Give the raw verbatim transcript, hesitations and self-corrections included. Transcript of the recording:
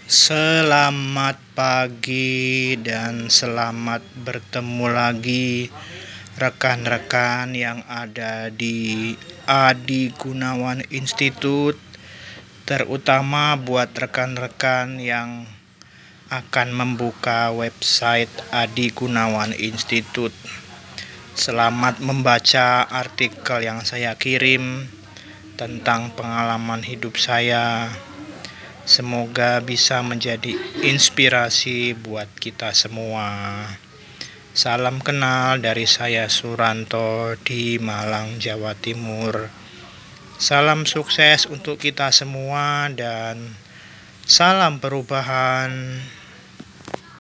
Selamat pagi dan selamat bertemu lagi rekan-rekan yang ada di Adi Gunawan Institute, terutama buat rekan-rekan yang akan membuka website Adi Gunawan Institute. Selamat membaca artikel yang saya kirim tentang pengalaman hidup saya. Semoga bisa menjadi inspirasi buat kita semua. Salam kenal dari saya Suranto di Malang, Jawa Timur. Salam sukses untuk kita semua dan salam perubahan.